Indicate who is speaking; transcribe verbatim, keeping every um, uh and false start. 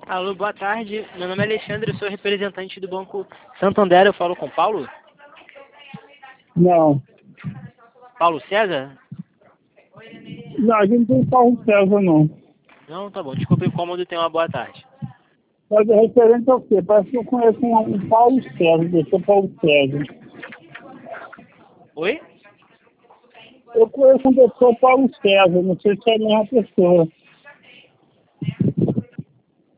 Speaker 1: Alô, boa tarde. Meu nome é Alexandre, eu sou representante do Banco Santander. Eu falo com Paulo?
Speaker 2: Não.
Speaker 1: Paulo César?
Speaker 2: Não, a gente não tem Paulo César, não.
Speaker 1: Não, tá bom. Desculpa o incômodo e tenha uma boa tarde.
Speaker 2: Mas é referente ao quê? Parece que eu conheço um, um Paulo César, deixa Paulo César.
Speaker 1: Oi?
Speaker 2: Eu conheço um doutor Paulo César, não sei se é a mesma pessoa.